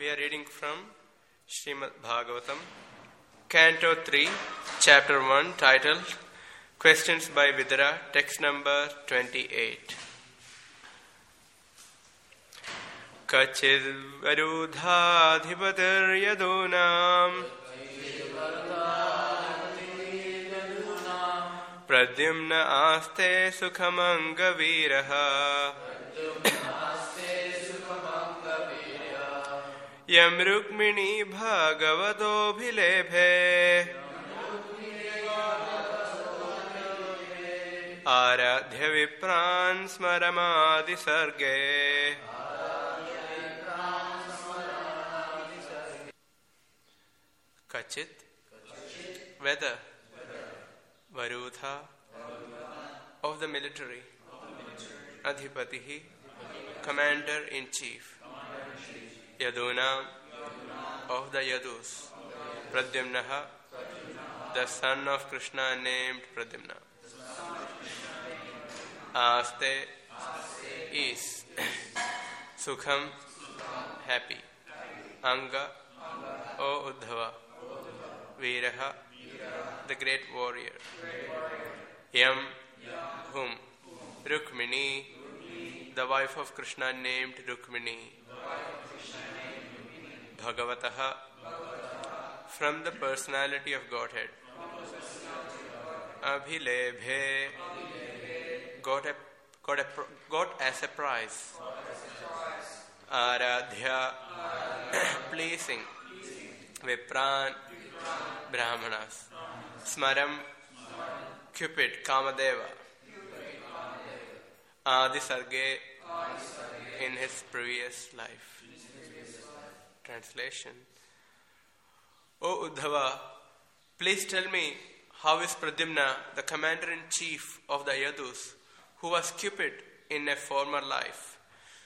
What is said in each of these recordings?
We are reading from Srimad Bhagavatam, Canto 3, Chapter 1, titled Questions by Vidura, text number 28. Kachid varudhadhipatir yadunam Pradyumna aste sukhamanga viraha Yam Rukmini Bhagavato Bhilebhe Aradhya Vipran Smaramadi Sarge Kachit Whether Varudha of the military Adhipatihi Commander-in-Chief Yaduna of the Yadus Pradyumnaha the son of Krishna named Pradyumna Aste is Sukham happy Anga O Uddhava Viraha the great warrior Yam whom Rukmini the wife of Krishna named Rukmini Bhagavataha from the personality of Godhead Abhilebhe got as a prize Aradhya pleasing Vipran Brahmanas Smaram Cupid Kamadeva Adi Sarge in his previous life. Translation. O Uddhava, please tell me how is Pradyumna, the commander-in-chief of the Yadus, who was Cupid in a former life?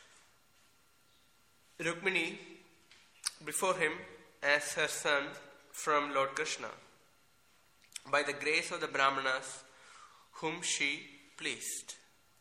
Rukmini before him as her son from Lord Krishna, by the grace of the Brahmanas whom she pleased.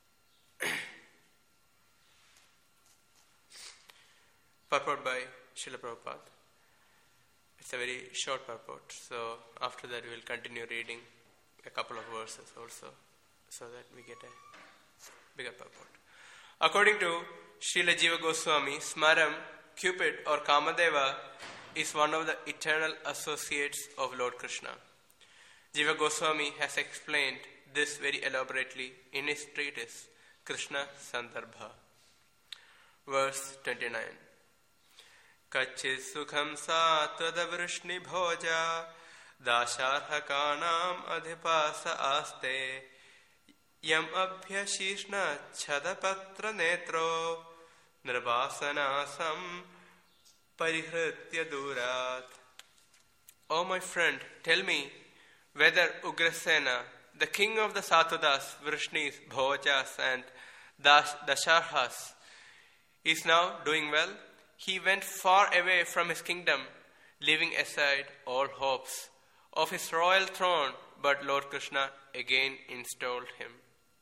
Purport by Srila Prabhupada. It's a very short purport, so after that we will continue reading a couple of verses also, so that we get a bigger purport. According to Srila Jiva Goswami, Smaram, Cupid or Kamadeva is one of the eternal associates of Lord Krishna. Jiva Goswami has explained this very elaborately in his treatise Krishna Sandarbha. Verse 29. Kachit sukham satvada vrishni bhoja dasharhakanam adhipasa aste yam abhyashishna chadapatra netro nirvasanasam parihritya durat. O my friend, tell me whether Ugrasena, the king of the Satvadas, Vrishnis, Bhojas and Dasharhas, is now doing well. He went far away from his kingdom, leaving aside all hopes of his royal throne, but Lord Krishna again installed him.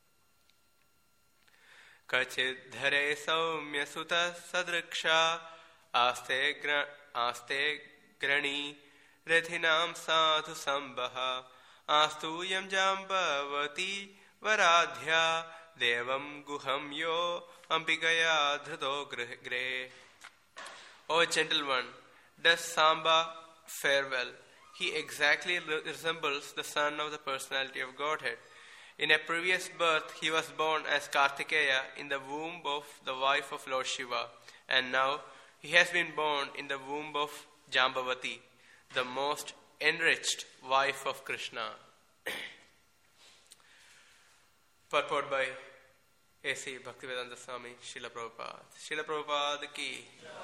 Kachid dhare saumya sutta sadriksha aste grani rethinam sadhu sambaha astu yam jambavati varadhya devam guham yo ambikaya dhruto gre. O gentle one, does Samba fare well? He exactly resembles the son of the personality of Godhead. In a previous birth, he was born as Kartikeya in the womb of the wife of Lord Shiva, and now he has been born in the womb of Jambavati, the most enriched wife of Krishna. Purport by A.C. Bhaktivedanta Swami, Srila Prabhupada. Srila Prabhupada ki.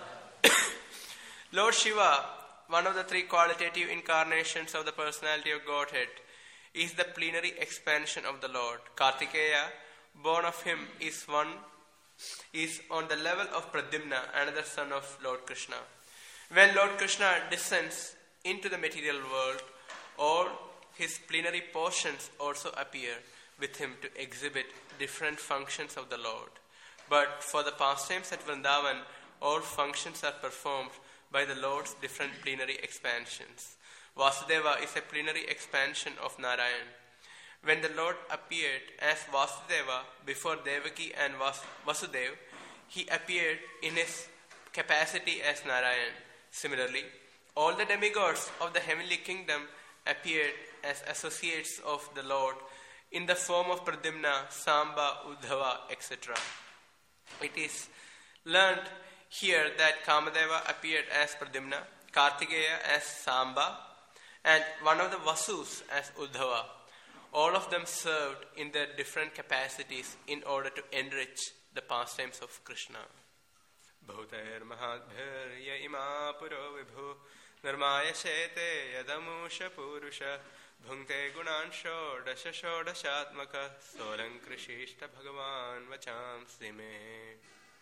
Lord Shiva, one of the three qualitative incarnations of the personality of Godhead, is the plenary expansion of the Lord. Kartikeya, born of him, is on the level of Pradyumna, another son of Lord Krishna. When Lord Krishna descends into the material world, all his plenary portions also appear with him to exhibit different functions of the Lord. But for the pastimes at Vrindavan, all functions are performed by the Lord's different plenary expansions. Vasudeva is a plenary expansion of Narayan. When the Lord appeared as Vasudeva before Devaki and Vasudeva, he appeared in his capacity as Narayan. Similarly, all the demigods of the heavenly kingdom appeared as associates of the Lord in the form of Pradyumna, Samba, Uddhava, etc. It is learned here that Kamadeva appeared as Pradyumna, Kartikeya as Samba, and one of the Vasus as Uddhava. All of them served in their different capacities in order to enrich the pastimes of Krishna. Bhutair mahadbhir ya ima puro vibhu nirmaya shete yadamusha purusha bhungte gunan shodashatmaka solang krishishta bhagavan vacham sime.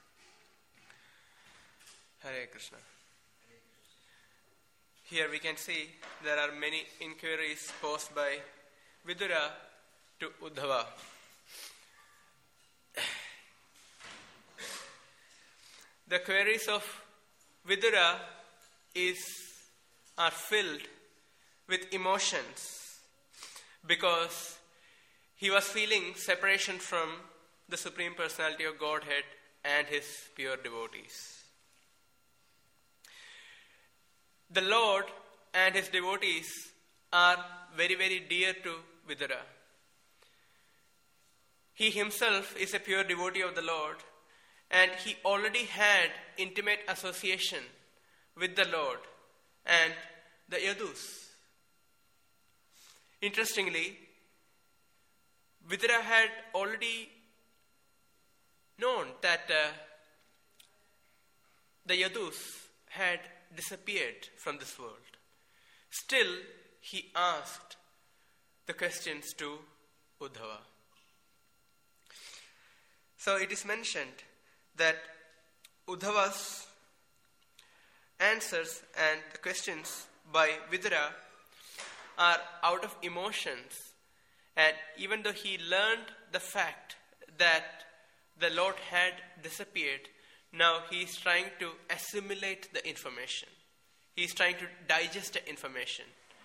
Hare Krishna. Here we can see there are many inquiries posed by Vidura to Uddhava. The queries of Vidura are filled with emotions because he was feeling separation from the Supreme Personality of Godhead and his pure devotees. The Lord and his devotees are very, very dear to Vidura. He himself is a pure devotee of the Lord, and he already had intimate association with the Lord and the Yadus. Interestingly, Vidura had already known that the Yadus had disappeared from this world. Still, he asked the questions to Uddhava. So it is mentioned that Uddhava's answers and the questions by Vidura are out of emotions, and even though he learned the fact that the Lord had disappeared, now he is trying to assimilate the information. He is trying to digest the information.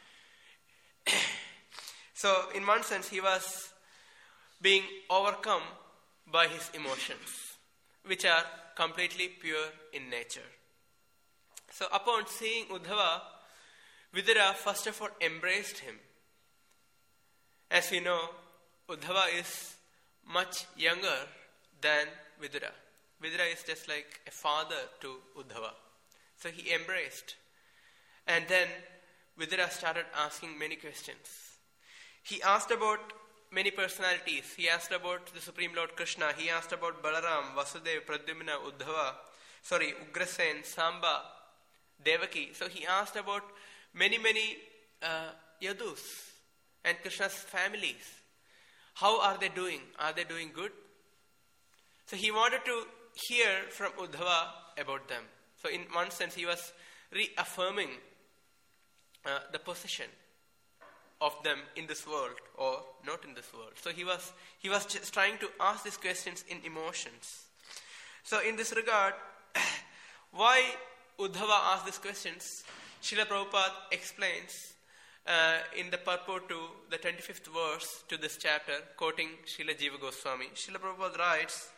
So, in one sense, he was being overcome by his emotions, which are completely pure in nature. So, upon seeing Uddhava, Vidura first of all embraced him. As we know, Uddhava is much younger than Vidura. Vidura is just like a father to Uddhava. So he embraced. And then Vidura started asking many questions. He asked about many personalities. He asked about the Supreme Lord Krishna. He asked about Balaram, Vasudeva, Pradyumna, Ugrasen, Samba, Devaki. So he asked about many Yadus and Krishna's families. How are they doing? Are they doing good? So he wanted to hear from Uddhava about them. So in one sense, he was reaffirming the position of them in this world or not in this world. So he was just trying to ask these questions in emotions. So in this regard, why Uddhava asked these questions, Srila Prabhupada explains in the purport to the 25th verse to this chapter, quoting Srila Jiva Goswami. Srila Prabhupada writes,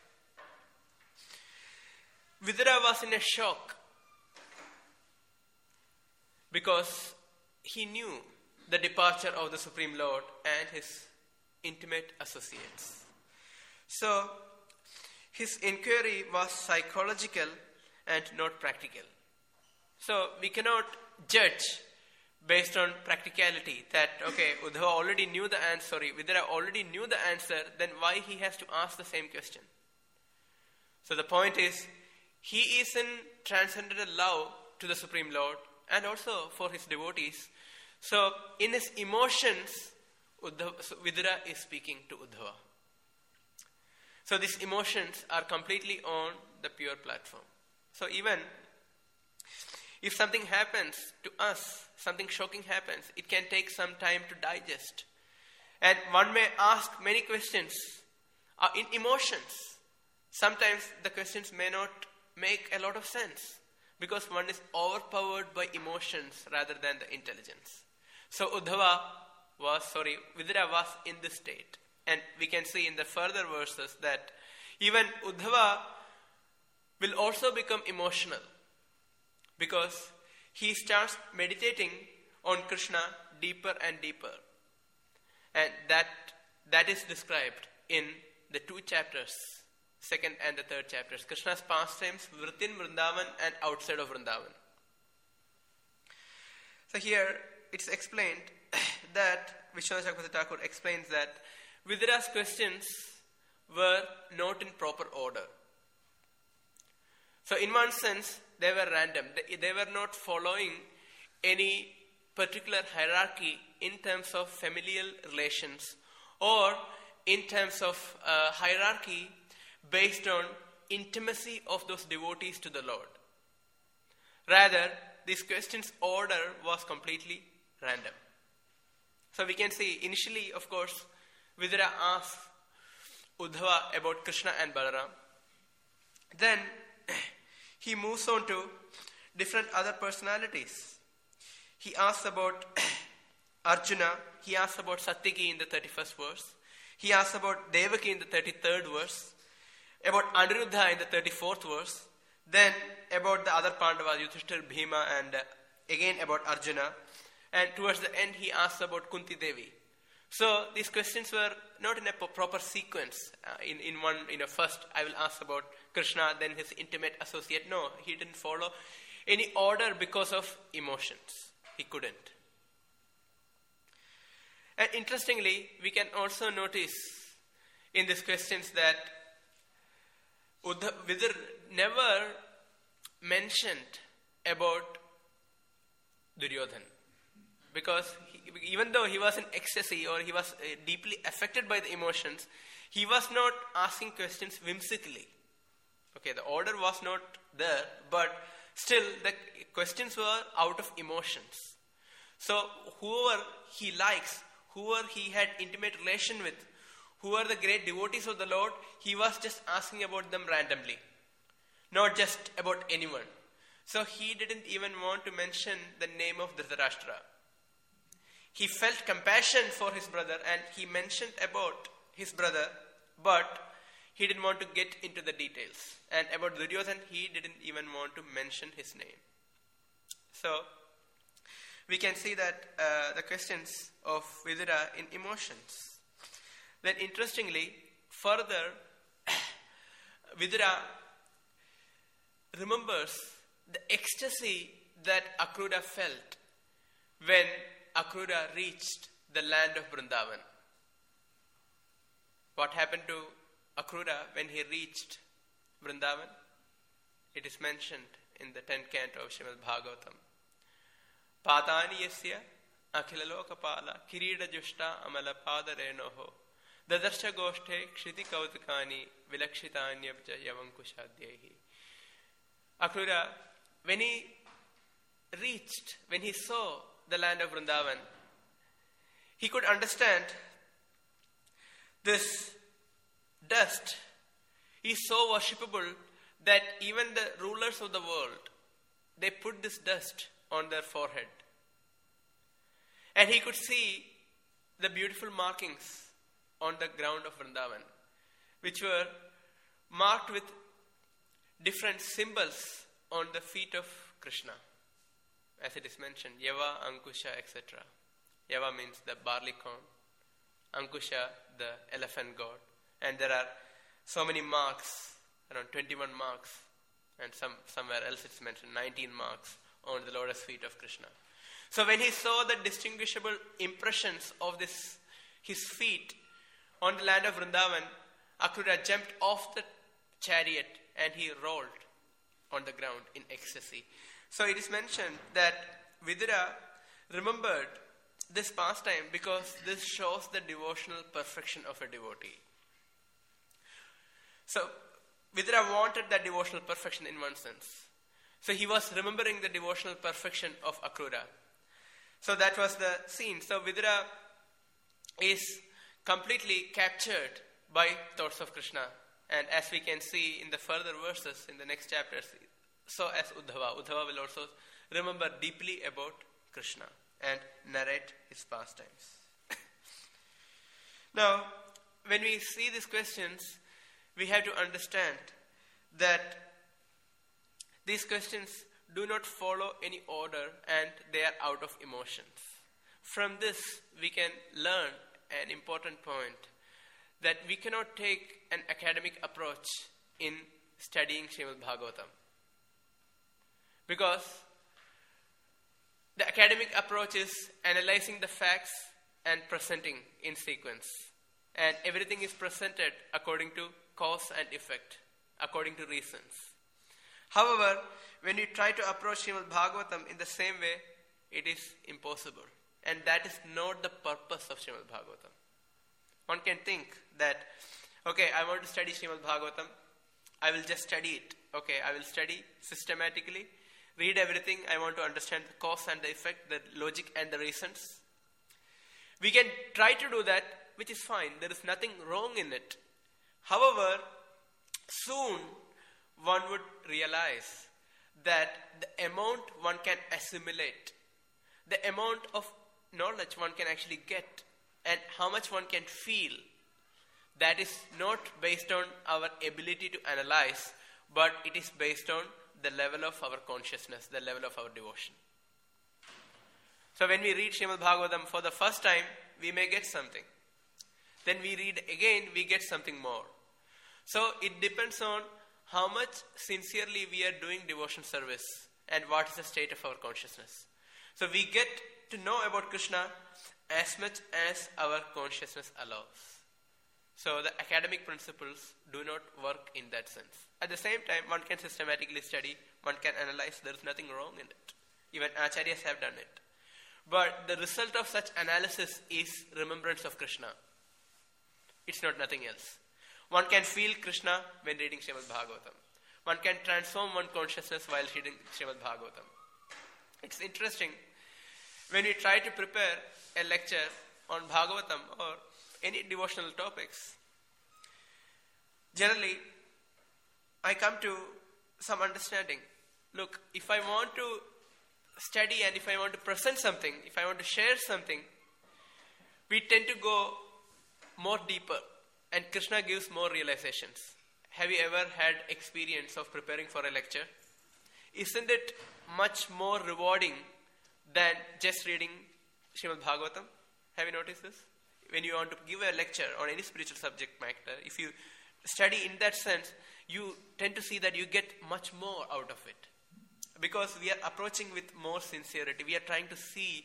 Vidura was in a shock because he knew the departure of the Supreme Lord and his intimate associates. So, his inquiry was psychological and not practical. So, we cannot judge based on practicality that, okay, Uddhava already knew the answer, Vidura already knew the answer, then why he has to ask the same question? So, the point is, he is in transcendental love to the Supreme Lord and also for his devotees. So, in his emotions, Vidura is speaking to Uddhava. So, these emotions are completely on the pure platform. So, even if something happens to us, something shocking happens, it can take some time to digest. And one may ask many questions in emotions. Sometimes the questions may not make a lot of sense. because one is overpowered by emotions rather than the intelligence. So Vidura was in this state. And we can see in the further verses that even Uddhava will also become emotional because he starts meditating on Krishna deeper and deeper. And that is described in the 2 chapters, 2nd and the 3rd chapters. Krishna's pastimes within Vrindavan and outside of Vrindavan. So here it's explained that Vishwanath Chakravarti Thakur explains that Vidura's questions were not in proper order. So in one sense, they were random. They were not following any particular hierarchy in terms of familial relations or in terms of hierarchy based on intimacy of those devotees to the Lord. Rather, these questions' order was completely random. So we can see initially, of course, Vidura asks Uddhava about Krishna and Balaram. Then he moves on to different other personalities. He asks about Arjuna. He asks about Satyaki in the 31st verse. He asks about Devaki in the 33rd verse. About Aniruddha in the 34th verse. Then about the other Pandavas, Yudhishthira, Bhima, and again about Arjuna. And towards the end, he asks about Kunti Devi. So these questions were not in a proper sequence. First I will ask about Krishna, then his intimate associate. No, he didn't follow any order because of emotions. He couldn't. And interestingly, we can also notice in these questions that Vidur never mentioned about Duryodhan. Because even though he was in ecstasy or he was deeply affected by the emotions, he was not asking questions whimsically. Okay, the order was not there, but still the questions were out of emotions. So whoever he likes, whoever he had intimate relation with, who are the great devotees of the Lord, he was just asking about them randomly, not just about anyone. So he didn't even want to mention the name of Dhritarashtra. He felt compassion for his brother and he mentioned about his brother, but he didn't want to get into the details. And about Duryodhan, he didn't even want to mention his name. So we can see that the questions of Vidura in emotions. Then interestingly, further, Vidura remembers the ecstasy that Akrura felt when Akrura reached the land of Vrindavan. What happened to Akrura when he reached Vrindavan? It is mentioned in the 10th canto of Srimad Bhagavatam. Padani yasya akhilalokapala kirida jushta amala padarenoho dadarsha goshthe kshiti kautukani vilakshitanyabja yavankushadyehi. Akrura, when he saw the land of Vrindavan, he could understand this dust is so worshipable that even the rulers of the world, they put this dust on their forehead. And he could see the beautiful markings on the ground of Vrindavan, which were marked with different symbols on the feet of Krishna. As it is mentioned, Yava, Ankusha, etc. Yava means the barley corn. Ankusha, the elephant god. And there are so many marks, around 21 marks. And somewhere else it's mentioned, 19 marks on the lotus feet of Krishna. So when he saw the distinguishable impressions of his feet on the land of Vrindavan, Akrura jumped off the chariot and he rolled on the ground in ecstasy. So it is mentioned that Vidura remembered this pastime because this shows the devotional perfection of a devotee. So Vidura wanted that devotional perfection in one sense. So he was remembering the devotional perfection of Akrura. So that was the scene. So Vidura is completely captured by thoughts of Krishna. And as we can see in the further verses in the next chapters, so as Uddhava. Uddhava will also remember deeply about Krishna and narrate his pastimes. Now, when we see these questions, we have to understand that these questions do not follow any order and they are out of emotions. From this, we can learn an important point, that we cannot take an academic approach in studying Srimad Bhagavatam. Because the academic approach is analyzing the facts and presenting in sequence. And everything is presented according to cause and effect, according to reasons. However, when you try to approach Srimad Bhagavatam in the same way, it is impossible. And that is not the purpose of Srimad Bhagavatam. One can think that, okay, I want to study Srimad Bhagavatam, I will just study it. Okay, I will study systematically, read everything, I want to understand the cause and the effect, the logic and the reasons. We can try to do that, which is fine. There is nothing wrong in it. However, soon one would realize that the amount one can assimilate, the amount of knowledge one can actually get, and how much one can feel, that is not based on our ability to analyze, but it is based on the level of our consciousness, the level of our devotion. So when we read Srimad Bhagavatam for the first time, we may get something. Then we read again, we get something more. So it depends on how much sincerely we are doing devotion service and what is the state of our consciousness. So we get to know about Krishna as much as our consciousness allows. So the academic principles do not work in that sense. At the same time, one can systematically study, one can analyze, there is nothing wrong in it. Even acharyas have done it. But the result of such analysis is remembrance of Krishna. It's not nothing else. One can feel Krishna when reading Srimad Bhagavatam. One can transform one's consciousness while reading Srimad Bhagavatam. It's interesting, when we try to prepare a lecture on Bhagavatam or any devotional topics, generally I come to some understanding. Look, if I want to study and if I want to present something, if I want to share something, we tend to go more deeper and Krishna gives more realizations. Have you ever had experience of preparing for a lecture? Isn't it much more rewarding than just reading Srimad Bhagavatam? Have you noticed this? When you want to give a lecture on any spiritual subject matter, if you study in that sense, you tend to see that you get much more out of it. Because we are approaching with more sincerity. We are trying to see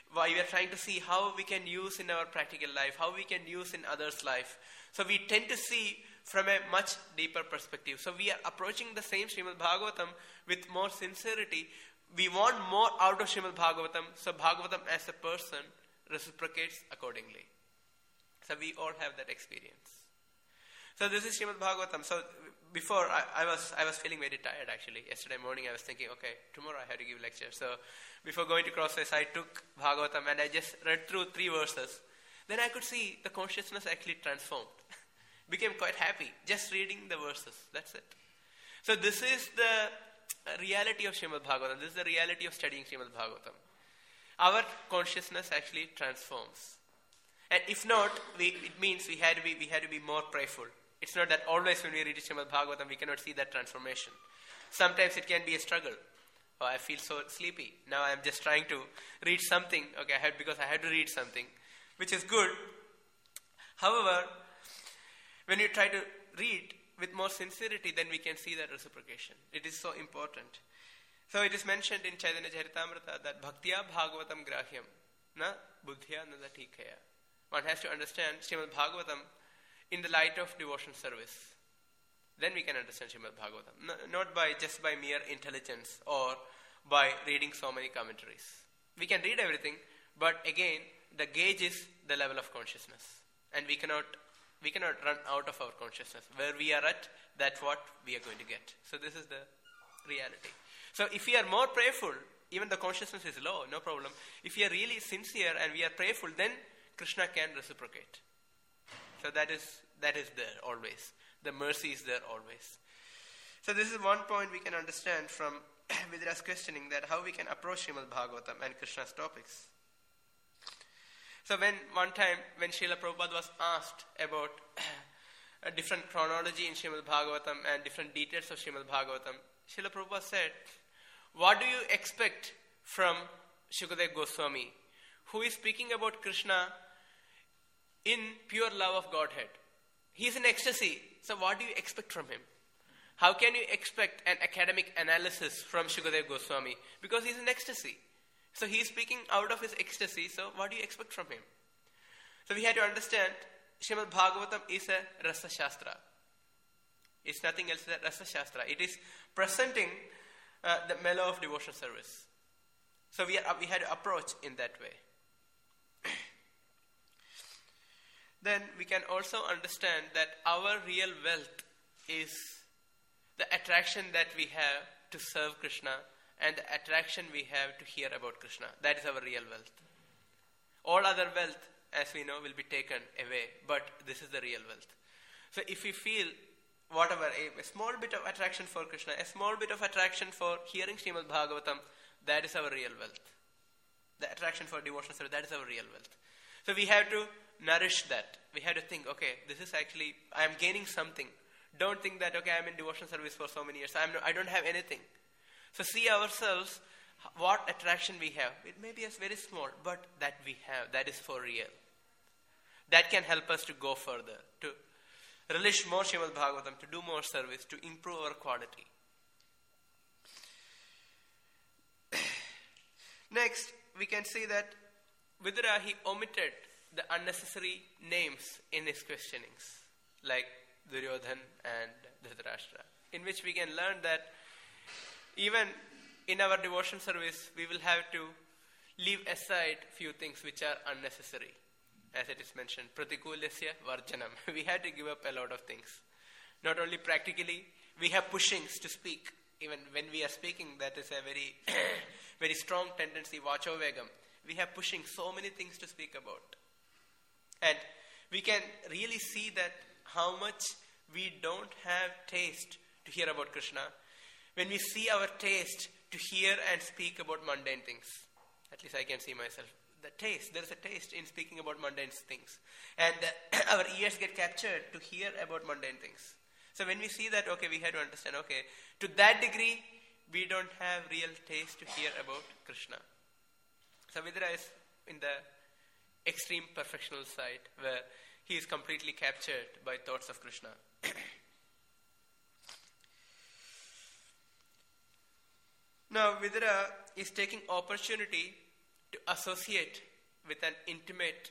how we can use in our practical life, how we can use in others' life. So we tend to see from a much deeper perspective. So we are approaching the same Srimad Bhagavatam with more sincerity. We want more out of Srimad Bhagavatam, so Bhagavatam as a person reciprocates accordingly. So we all have that experience. So this is Srimad Bhagavatam. So before I was feeling very tired actually. Yesterday morning I was thinking, okay, tomorrow I have to give lecture. So before going to Crossways, I took Bhagavatam and I just read through 3 verses. Then I could see the consciousness actually transformed. Became quite happy just reading the verses. That's it. So this is the reality of Srimad Bhagavatam. This is the reality of studying Srimad Bhagavatam. Our consciousness actually transforms. And if not, it means we had to be more prayerful. It's not that always when we read Srimad Bhagavatam we cannot see that transformation. Sometimes it can be a struggle. Oh, I feel so sleepy. Now I'm just trying to read something. Okay, because I had to read something, which is good. However, when you try to read with more sincerity, then we can see that reciprocation. It is so important. So it is mentioned in Chaitanya Charitamrita that Bhaktiya Bhagavatam Grahyam na Buddhya na Tikaya. One has to understand Srimad Bhagavatam in the light of devotion service. Then we can understand Srimad Bhagavatam. Not just by mere intelligence or by reading so many commentaries. We can read everything, but again, the gauge is the level of consciousness. And we cannot run out of our consciousness. Where we are at, that's what we are going to get. So this is the reality. So if we are more prayerful, even the consciousness is low, no problem. If we are really sincere and we are prayerful, then Krishna can reciprocate. So that is there always. The mercy is there always. So this is one point we can understand from Vidura's questioning, that how we can approach Srimad Bhagavatam and Krishna's topics. So one time when Srila Prabhupada was asked about a different chronology in Srimad Bhagavatam and different details of Srimad Bhagavatam, Srila Prabhupada said, what do you expect from Shukadeva Goswami, who is speaking about Krishna in pure love of Godhead? He is in ecstasy. So what do you expect from him? How can you expect an academic analysis from Shukadeva Goswami? Because he is in ecstasy. So he is speaking out of his ecstasy. So what do you expect from him? So we had to understand Srimad Bhagavatam is a Rasa Shastra. It's nothing else than Rasa Shastra. It is presenting the mellow of devotional service. So we had to approach in that way. Then we can also understand that our real wealth is the attraction that we have to serve Krishna and the attraction we have to hear about Krishna. That is our real wealth. All other wealth, as we know, will be taken away, but this is the real wealth. So if we feel whatever, a small bit of attraction for Krishna, a small bit of attraction for hearing Srimad Bhagavatam, that is our real wealth. The attraction for devotional service, that is our real wealth. So we have to nourish that. We have to think, okay, this is actually, I am gaining something. Don't think that, okay, I am in devotional service for so many years. I don't have anything. So see ourselves, what attraction we have. It may be very small, but that we have, that is for real. That can help us to go further, to relish more Srimad Bhagavatam, to do more service, to improve our quality. Next, we can see that Vidura, he omitted the unnecessary names in his questionings, like Duryodhan and Dhritarashtra, in which we can learn that even in our devotion service, we will have to leave aside few things which are unnecessary. As it is mentioned, Pratikulasya Varjanam. We have to give up a lot of things. Not only practically, we have pushings to speak. Even when we are speaking, that is a very, very strong tendency, Vachovegam. We have pushing so many things to speak about. And we can really see that how much we don't have taste to hear about Krishna when we see our taste to hear and speak about mundane things. At least I can see myself. The taste, there is a taste in speaking about mundane things. And our ears get captured to hear about mundane things. So when we see that, okay, we have to understand, okay, to that degree, we don't have real taste to hear about Krishna. So Vidura is in the extreme perfectional side, where he is completely captured by thoughts of Krishna. Now Vidura is taking opportunity to associate with an intimate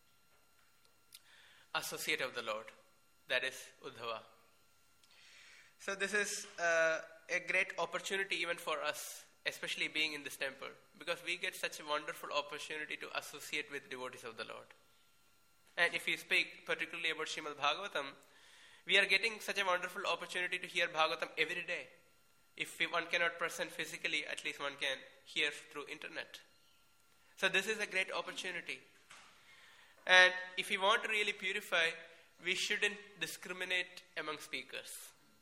associate of the Lord, that is Uddhava. So this is a great opportunity even for us, especially being in this temple, because we get such a wonderful opportunity to associate with devotees of the Lord. And if we speak particularly about Srimad Bhagavatam, we are getting such a wonderful opportunity to hear Bhagavatam every day. If one cannot present physically, at least one can hear through internet. So this is a great opportunity. And if we want to really purify, we shouldn't discriminate among speakers.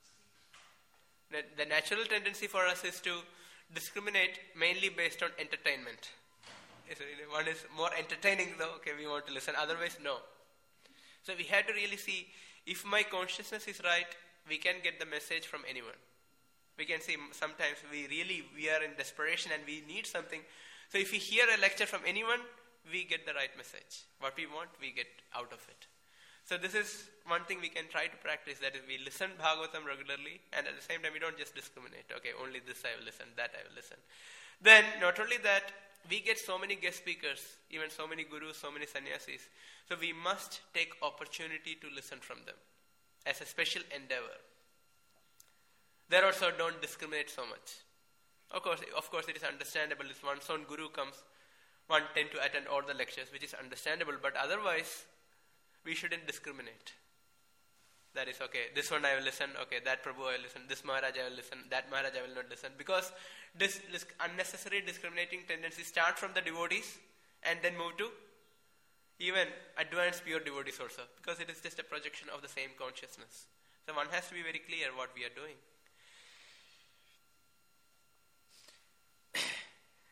The natural tendency for us is to discriminate mainly based on entertainment. One is more entertaining though, okay, we want to listen. Otherwise, no. So we have to really see, if my consciousness is right, we can get the message from anyone. We can see sometimes we are in desperation and we need something. So if we hear a lecture from anyone, we get the right message. What we want, we get out of it. So this is one thing we can try to practice, that is we listen Bhagavatam regularly, and at the same time we don't just discriminate. Okay, only this I will listen, that I will listen. Then not only that, we get so many guest speakers, even so many gurus, so many sannyasis. So we must take opportunity to listen from them as a special endeavor. There also don't discriminate so much. Of course it is understandable. If one's own guru comes, one tend to attend all the lectures, which is understandable, but otherwise we shouldn't discriminate. That is, okay, this one I will listen, okay, that Prabhu I will listen, this Maharaj I will listen, that Maharaj I will not listen. Because this unnecessary discriminating tendency starts from the devotees and then move to even advanced pure devotees also. Because it is just a projection of the same consciousness. So one has to be very clear what we are doing.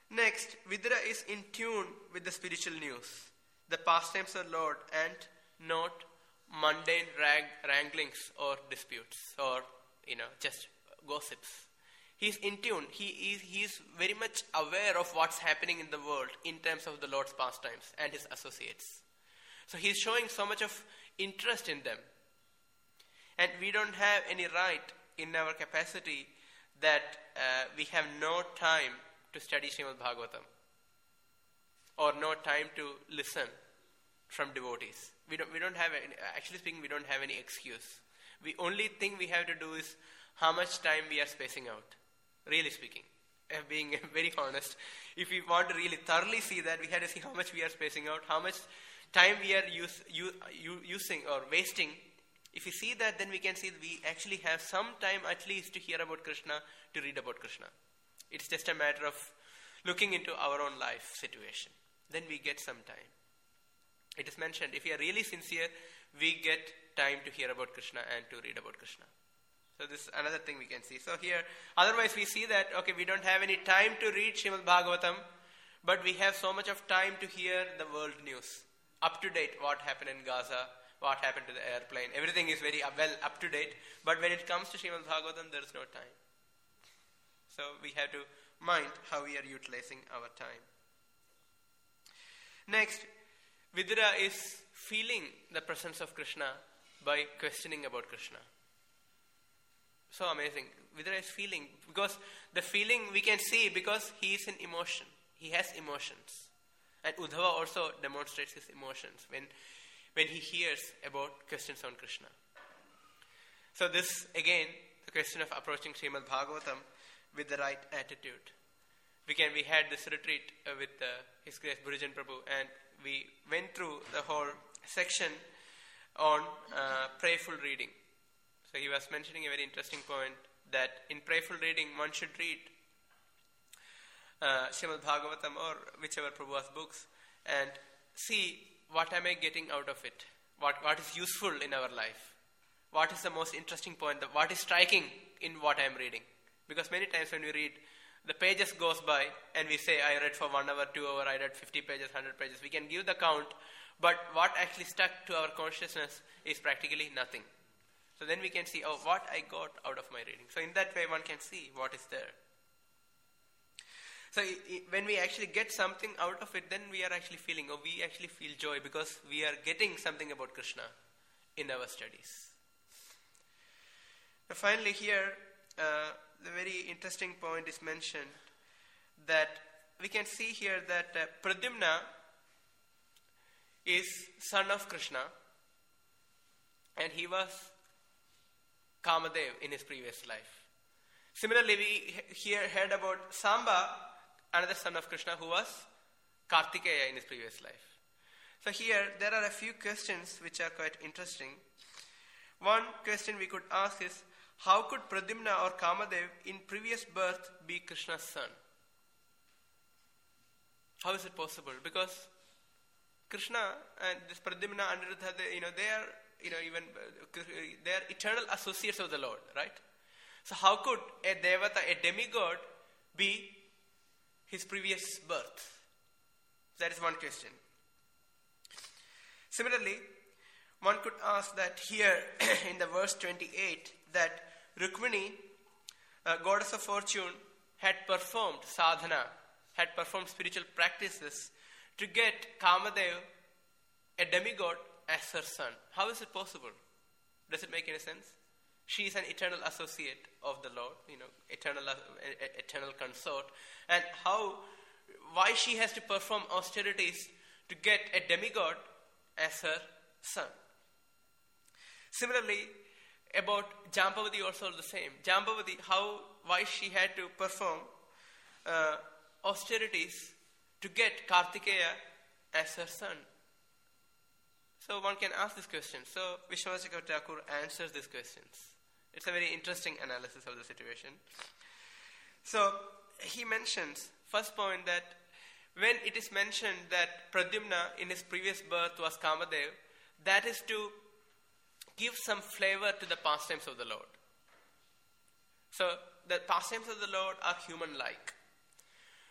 Next, Vidura is in tune with the spiritual news, the pastimes of the Lord, and not mundane wranglings or disputes or just gossips. He's in tune. He is very much aware of what's happening in the world in terms of the Lord's pastimes and his associates. So he's showing so much of interest in them. And we don't have any right in our capacity that we have no time to study Srimad Bhagavatam or no time to listen from devotees. We don't have any, actually speaking, we don't have any excuse. The only thing we have to do is how much time we are spacing out. Really speaking, being very honest, if we want to really thoroughly see that, we have to see how much we are spacing out, how much time we are using or wasting. If we see that, then we can see that we actually have some time at least to hear about Krishna, to read about Krishna. It's just a matter of looking into our own life situation. Then we get some time. It is mentioned, if we are really sincere, we get time to hear about Krishna and to read about Krishna. So this is another thing we can see. So here, otherwise we see that, okay, we don't have any time to read Srimad Bhagavatam, but we have so much of time to hear the world news. Up to date, what happened in Gaza, what happened to the airplane. Everything is very well up to date. But when it comes to Srimad Bhagavatam, there is no time. So we have to mind how we are utilizing our time. Next, Vidura is feeling the presence of Krishna by questioning about Krishna. So amazing. Vidura is feeling, because the feeling we can see because he is in emotion. He has emotions. And Uddhava also demonstrates his emotions when he hears about questions on Krishna. So this, again, the question of approaching Srimad Bhagavatam with the right attitude. We had this retreat with His Grace Burijan Prabhu, and we went through the whole section on prayerful reading. So he was mentioning a very interesting point that in prayerful reading one should read Srimad Bhagavatam or whichever Prabhu's books and see what am I getting out of it, what is useful in our life, what is the most interesting point, what is striking in what I am reading. Because many times when we read, the pages goes by and we say, I read for 1 hour, 2 hours, I read 50 pages, 100 pages. We can give the count, but what actually stuck to our consciousness is practically nothing. So then we can see, what I got out of my reading. So in that way one can see what is there. So when we actually get something out of it, then we are actually feeling, we actually feel joy because we are getting something about Krishna in our studies. Now finally here, the very interesting point is mentioned that we can see here that Pradyumna is son of Krishna and he was Kamadev in his previous life. Similarly, we heard about Samba, another son of Krishna who was Kartikeya in his previous life. So here there are a few questions which are quite interesting. One question we could ask is, how could Pradyumna or Kamadev in previous birth be Krishna's son? How is it possible? Because Krishna and this Pradyumna, Aniruddha, they are eternal associates of the Lord, right? So how could a Devata, a demigod, be his previous birth? That is one question. Similarly, one could ask that here in the verse 28 that Rukmini, goddess of fortune, had performed sadhana, had performed spiritual practices to get Kamadev, a demigod, as her son. How is it possible? Does it make any sense? She is an eternal associate of the Lord, eternal consort. And why she has to perform austerities to get a demigod as her son? Similarly, about Jambavati also the same. Jambavati, why she had to perform austerities to get Kartikeya as her son. So one can ask this question. So Vishwanath Thakur answers these questions. It's a very interesting analysis of the situation. So he mentions, first point, that when it is mentioned that Pradyumna in his previous birth was Kamadev, that is to give some flavor to the pastimes of the Lord. So the pastimes of the Lord are human-like.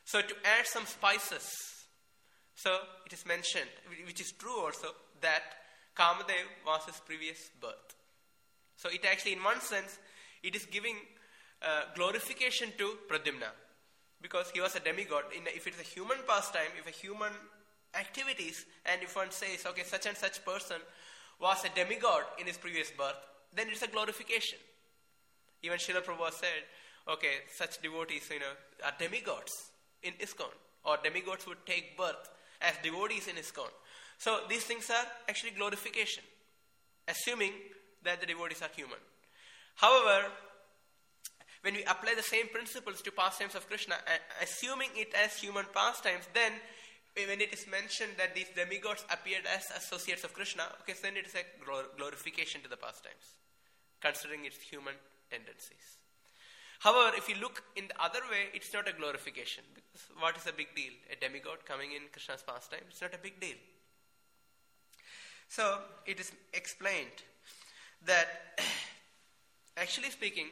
So to add some spices, so it is mentioned, which is true also, that Kamadev was his previous birth. So it actually, in one sense, it is giving glorification to Pradyumna, because he was a demigod. If it is a human pastime, if a human activities, and if one says, okay, such and such person was a demigod in his previous birth, then it's a glorification. Even Srila Prabhupada said, okay, such devotees, are demigods in ISKCON, or demigods would take birth as devotees in ISKCON. So these things are actually glorification, assuming that the devotees are human. However, when we apply the same principles to pastimes of Krishna, assuming it as human pastimes, then when it is mentioned that these demigods appeared as associates of Krishna, okay, then it is a glorification to the pastimes, considering its human tendencies. However, if you look in the other way, it's not a glorification. Because what is a big deal? A demigod coming in Krishna's pastime, it's not a big deal. So, it is explained that, actually speaking,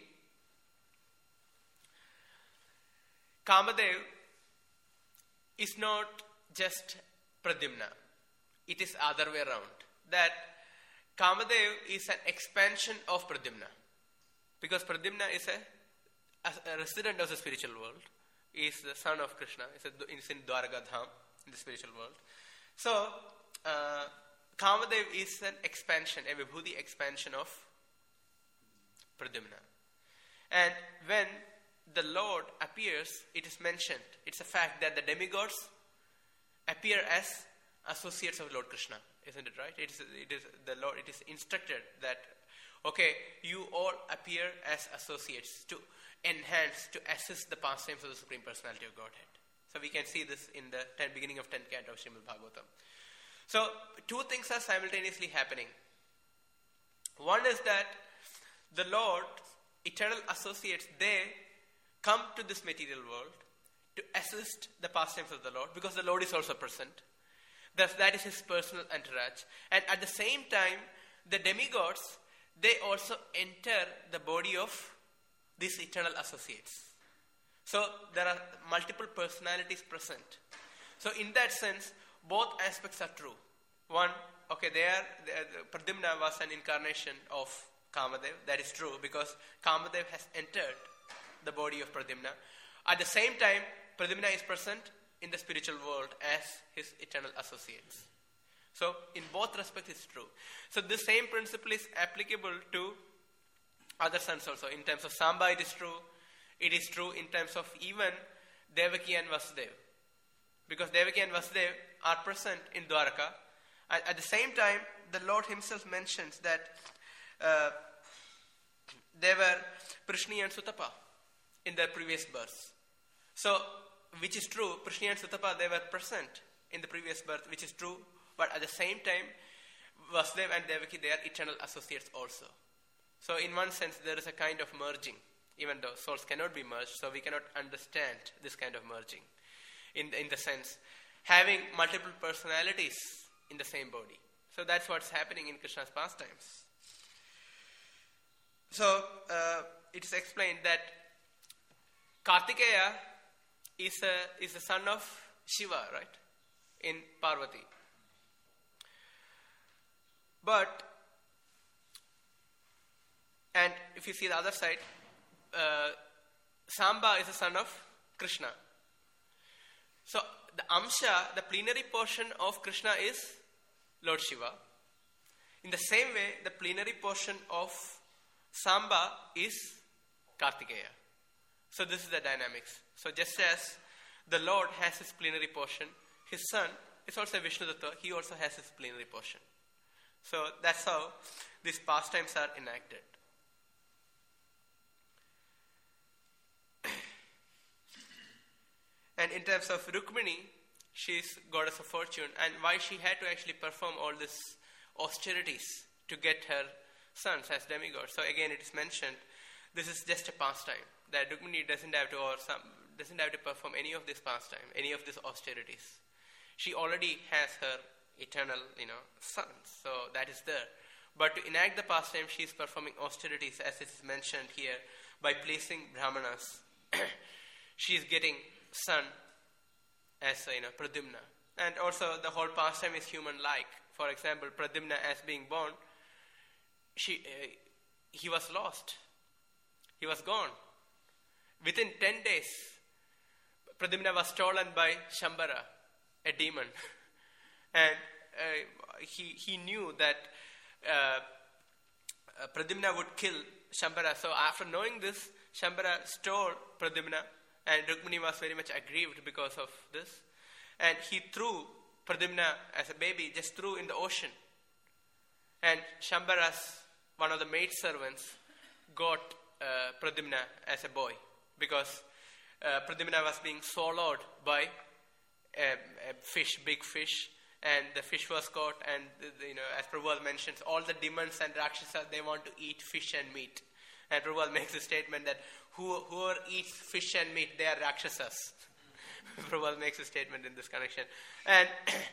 Kamadev is not just Pradyumna. It is other way around. That Kamadev is an expansion of Pradyumna. Because Pradyumna is a resident of the spiritual world. He is the son of Krishna. He is in Dwarka Dham, in the spiritual world. So, Kamadev is an expansion, a Vibhuti expansion of Pradyumna. And when the Lord appears, it is mentioned, it's a fact that the demigods appear as associates of Lord Krishna. Isn't it right? It is the Lord, it is instructed that, okay, you all appear as associates to enhance, to assist the pastimes of the Supreme Personality of Godhead. So we can see this in the beginning of 10th canto of Srimad Bhagavatam. So two things are simultaneously happening. One is that the Lord, eternal associates, they come to this material world to assist the pastimes of the Lord, because the Lord is also present. Thus, that is his personal entourage. And at the same time, the demigods, they also enter the body of these eternal associates. So there are multiple personalities present. So in that sense, both aspects are true. One, okay, Pradyumna was an incarnation of Kamadev. That is true, because Kamadev has entered the body of Pradyumna. At the same time, Pradyumna is present in the spiritual world as his eternal associates. So, in both respects, it's true. So, this same principle is applicable to other sons also. In terms of Samba, it is true. It is true in terms of even Devaki and Vasudev. Because Devaki and Vasudev are present in Dwarka. And at the same time, the Lord himself mentions that they were Prishni and Sutapa in their previous births. So, which is true, Prishni and Sutapa, they were present in the previous birth, which is true. But at the same time, Vasudev and Devaki, they are eternal associates also. So in one sense, there is a kind of merging, even though souls cannot be merged, so we cannot understand this kind of merging. In the sense, having multiple personalities in the same body. So that's what's happening in Krishna's pastimes. So it is explained that Kartikeya is a son of Shiva, right? In Parvati. But, and if you see the other side, Samba is a son of Krishna. So, the Amsha, the plenary portion of Krishna is Lord Shiva. In the same way, the plenary portion of Samba is Kartikeya. So, this is the dynamics. So, just as the Lord has his plenary portion, his son is also Vishnu Datta, he also has his plenary portion. So that's how these pastimes are enacted. And in terms of Rukmini, she is goddess of fortune, and why she had to actually perform all these austerities to get her sons as demigods. So again, it is mentioned, this is just a pastime. That Rukmini doesn't have to perform any of this pastime, any of these austerities. She already has her eternal, sons. So that is there. But to enact the pastime, she is performing austerities, as it is mentioned here, by placing brahmanas. She is getting sun as Pradyumna. And also the whole pastime is human-like. For example, Pradyumna as being born, he was lost. He was gone. Within 10 days, Pradyumna was stolen by Shambhara, a demon. And he knew that Pradyumna would kill Shambhara. So after knowing this, Shambhara stole Pradyumna, and Rukmini was very much aggrieved because of this. And he threw Pradyumna as a baby, just threw in the ocean. And Shambhara's, one of the maidservants, got Pradyumna as a boy, because Pradyumna was being swallowed by a fish, big fish, and the fish was caught. And as Prabhupada mentions, all the demons and Rakshasas, they want to eat fish and meat. And Prabhupada makes a statement that whoever eats fish and meat, they are Rakshasas. Prabhupada makes a statement in this connection. And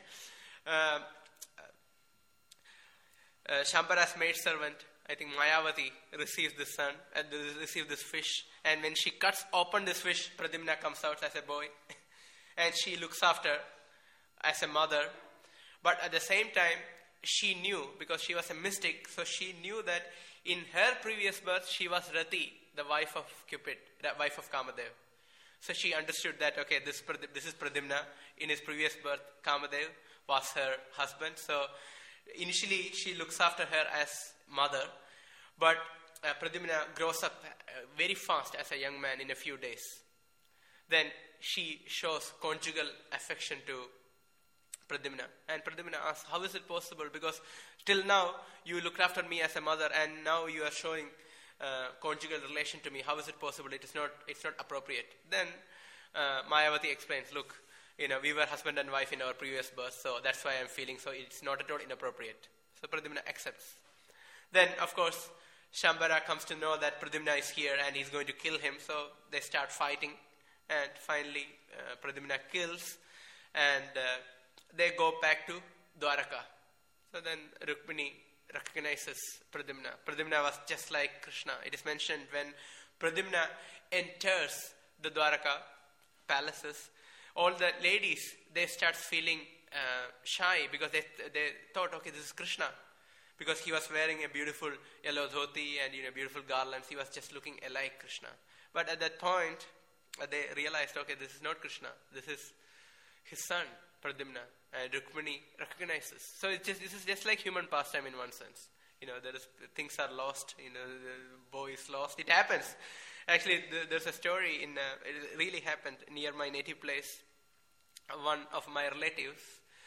Shambhara's maidservant, I think Mayavati, receives this son and receives this fish. And when she cuts open this fish, Pradyumna comes out as a boy. And she looks after as a mother. But at the same time, she knew, because she was a mystic, so she knew that in her previous birth, she was Rati, the wife of Cupid, the wife of Kamadev. So she understood that, okay, this is Pradyumna. In his previous birth, Kamadev was her husband. So initially, she looks after her as mother. But Pradyumna grows up very fast as a young man in a few days. Then she shows conjugal affection to Pradyumna. And Pradyumna asks, how is it possible? Because till now, you looked after me as a mother, and now you are showing conjugal relation to me. How is it possible? It's not appropriate. Then Mayavati explains, look, we were husband and wife in our previous birth, so that's why I'm feeling so it's not at all inappropriate. So Pradyumna accepts. Then, of course, Shambhara comes to know that Pradyumna is here and he's going to kill him, so they start fighting, and finally Pradyumna kills, and they go back to Dwaraka. So then Rukmini recognizes Pradyumna. Pradyumna was just like Krishna. It is mentioned when Pradyumna enters the Dwaraka palaces, all the ladies, they start feeling shy, because they thought, okay, this is Krishna, because he was wearing a beautiful yellow dhoti and beautiful garlands. He was just looking alike Krishna. But at that point, they realized, okay, this is not Krishna. This is his son, Pradyumna. And Rukmini recognizes. So this is just like human pastime in one sense. Things are lost. The boy is lost. It happens. Actually, there's a story it really happened near my native place. One of my relatives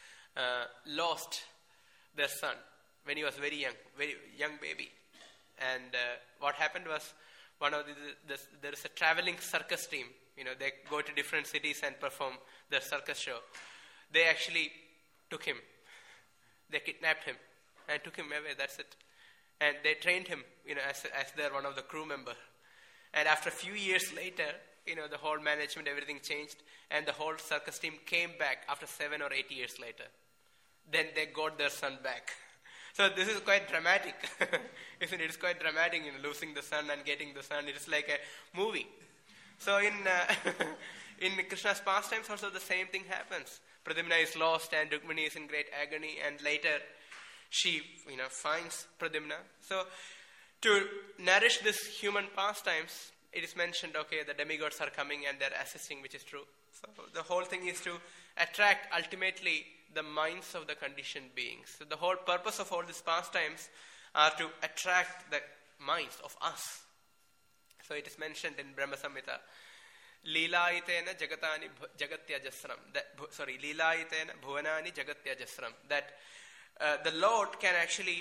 lost their son when he was very young baby. And what happened was, there is a traveling circus team. They go to different cities and perform their circus show. They actually took him. They kidnapped him and took him away. That's it. And they trained him, as their one of the crew member. And after a few years later, the whole management, everything changed, and the whole circus team came back after 7 or 8 years later. Then they got their son back. So this is quite dramatic, isn't it? It's quite dramatic, losing the son and getting the son. It is like a movie. So in Krishna's pastimes also the same thing happens. Pradyumna is lost and Rukmini is in great agony, and later she finds Pradyumna. So to nourish this human pastimes, it is mentioned, okay, the demigods are coming and they're assisting, which is true. So the whole thing is to attract ultimately the minds of the conditioned beings. So the whole purpose of all these pastimes are to attract the minds of us. So it is mentioned in Brahma Samhita, Leelayitena jagatani jagatyajasram. Leelayitena bhuvanani jagatyajasram. That the Lord can actually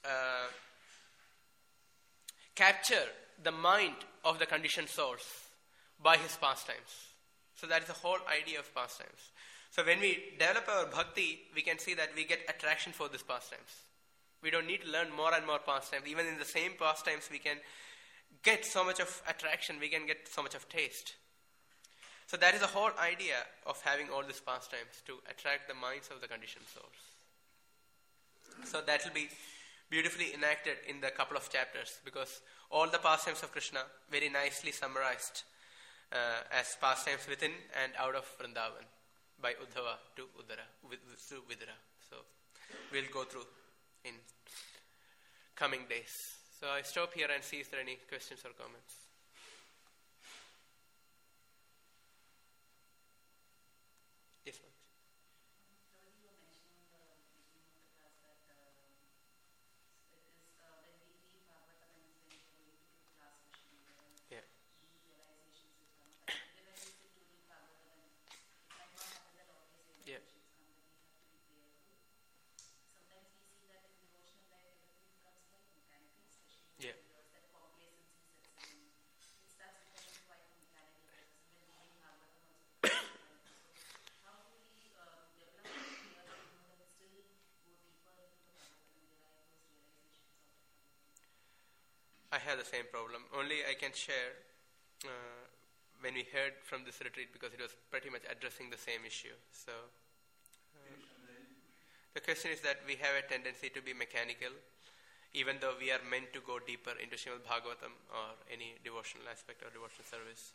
capture the mind of the conditioned souls by his pastimes. So that is the whole idea of pastimes. So when we develop our bhakti, we can see that we get attraction for these pastimes. We don't need to learn more and more pastimes. Even in the same pastimes, we can get so much of attraction, we can get so much of taste. So that is the whole idea of having all these pastimes, to attract the minds of the conditioned souls. So that will be beautifully enacted in the couple of chapters, because all the pastimes of Krishna very nicely summarized as pastimes within and out of Vrindavan. by Uddhava to Vidura. So we'll go through in coming days. So I stop here and see if there are any questions or comments. Yes, ma'am. Yeah. Yeah. Yeah. I have the same problem. Only I can share when we heard from this retreat, because it was pretty much addressing the same issue. So the question is that we have a tendency to be mechanical, even though we are meant to go deeper into Srimad Bhagavatam or any devotional aspect or devotional service.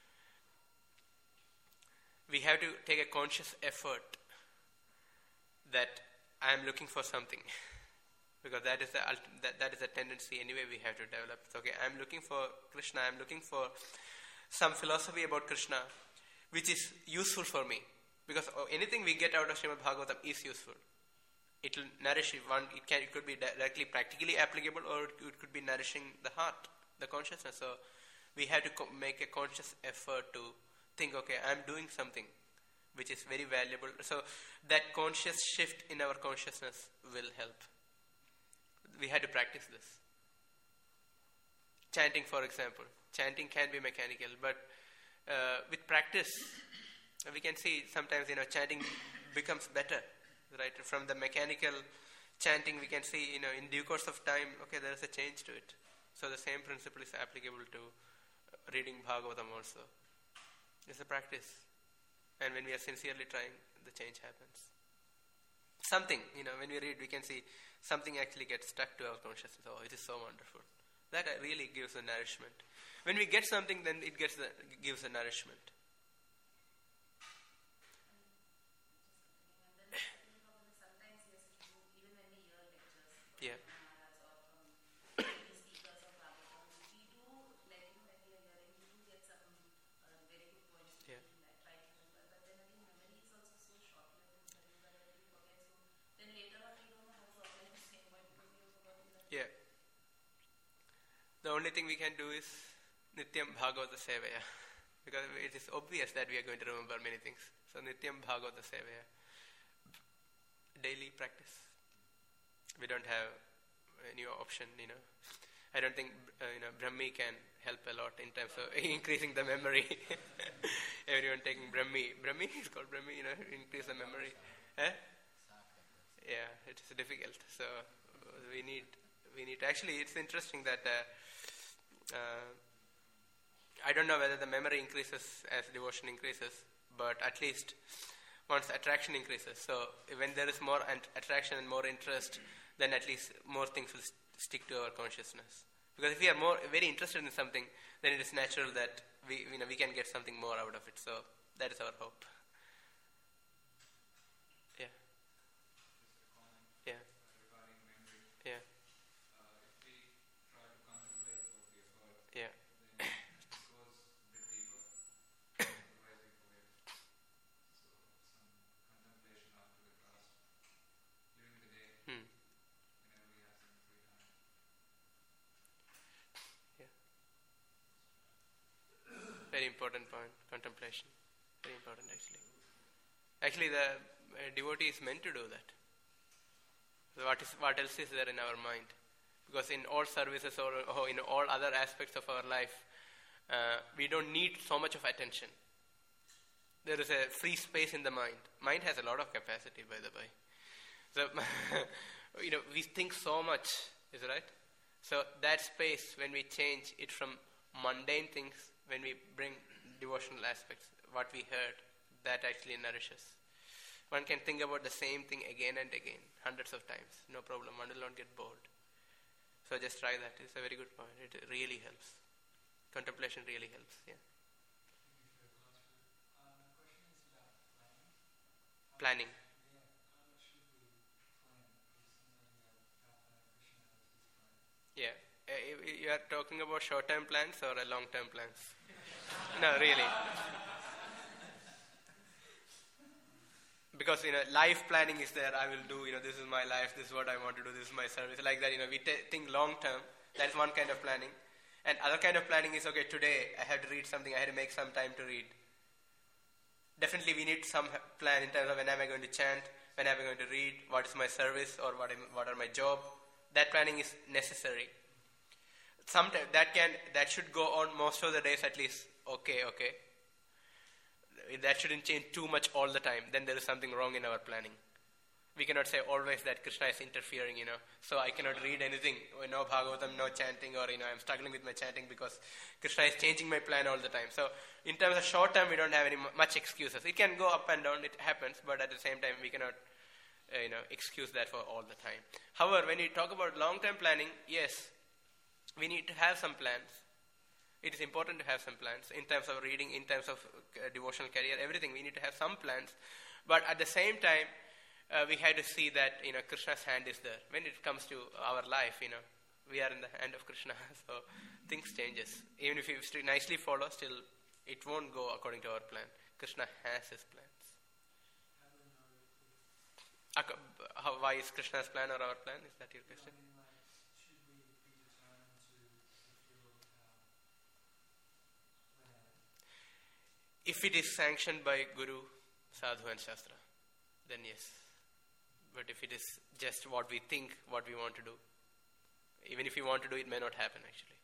We have to take a conscious effort that I am looking for something. Because that is a tendency anyway we have to develop. It's okay, I am looking for Krishna, I am looking for some philosophy about Krishna which is useful for me. Because anything we get out of Srimad Bhagavatam is useful. It will nourish one. It could be directly practically applicable, or it could be nourishing the heart, the consciousness. So we have to make a conscious effort to think, okay, I am doing something which is very valuable. So that conscious shift in our consciousness will help. We had to practice this. Chanting, for example. Chanting can be mechanical, but with practice, we can see sometimes, chanting becomes better, right? From the mechanical chanting, we can see, in due course of time, okay, there is a change to it. So the same principle is applicable to reading Bhagavatam also. It's a practice. And when we are sincerely trying, the change happens. Something, when we read, we can see something actually gets stuck to our consciousness. Oh, it is so wonderful. That really gives a nourishment. When we get something, then it gives a nourishment. Yeah. Yeah. Yeah. The only thing we can do is Nityam Bhagavata Sevaya. Because it is obvious that we are going to remember many things. So Nityam Bhagavata Sevaya. Daily practice. We don't have any option, I don't think, Brahmi can help a lot in terms of increasing the memory. Everyone taking Brahmi. Brahmi is called Brahmi, increase the memory. Yeah, it is difficult. So we need. Actually, it's interesting that I don't know whether the memory increases as devotion increases, but at least once attraction increases. So when there is more attraction and more interest, then at least more things will stick to our consciousness. Because if we are very interested in something, then it is natural that we can get something more out of it. So that is our hope. Yeah. Yeah. Regarding memory. Yeah. If we try to contemplate what we have heard, Yeah. then it goes a bit deeper. Otherwise we forget. So some contemplation after the class, during the day, whenever we have some free time. Yeah. Very important point, contemplation. Very important, actually. Actually, the devotee is meant to do that. So what else is there in our mind? Because in all services or in all other aspects of our life, we don't need so much of attention. There is a free space in the mind. Mind has a lot of capacity, by the way. So, we think so much, is right? So that space, when we change it from mundane things, when we bring devotional aspects, what we heard, that actually nourishes. One can think about the same thing again and again, hundreds of times. No problem. One will not get bored. So just try that. It's a very good point. It really helps. Contemplation really helps. Yeah. My question is alignment. Planning. Yeah. You are talking about short-term plans or long-term plans? No, really. Because, life planning is there. I will do, this is my life, this is what I want to do, this is my service. Like that, we think long-term. That is one kind of planning. And other kind of planning is, okay, today I have to read something, I have to make some time to read. Definitely we need some plan in terms of when am I going to chant, when am I going to read, what is my service or what are my job. That planning is necessary. Sometimes that should go on most of the days at least. Okay. That shouldn't change too much all the time. Then there is something wrong in our planning. We cannot say always that Krishna is interfering, so I cannot read anything, no Bhagavatam, no chanting, or, I'm struggling with my chanting because Krishna is changing my plan all the time. So, in terms of short term, we don't have any much excuses. It can go up and down, it happens, but at the same time, we cannot, excuse that for all the time. However, when we talk about long term planning, yes, we need to have some plans. It is important to have some plans in terms of reading, in terms of devotional career, everything. We need to have some plans. But at the same time, we have to see that, Krishna's hand is there. When it comes to our life, we are in the hand of Krishna. So things changes. Even if we nicely follow, still it won't go according to our plan. Krishna has his plans. Why is Krishna's plan or our plan? Is that your question? Should we be determined to fulfill our plan? If it is sanctioned by Guru, Sadhu and Shastra, then yes. But if it is just what we think, what we want to do, even if we want to do it, may not happen actually.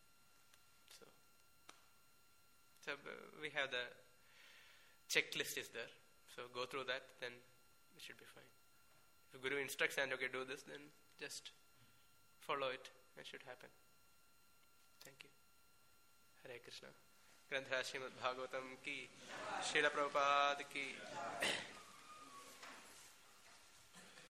So we have the checklist is there. So go through that, then it should be fine. If Guru instructs and okay, do this, then just follow it. It should happen. Thank you. Hare Krishna. Grantha Srimad Bhagavatam ki, Srila Prabhupada ki.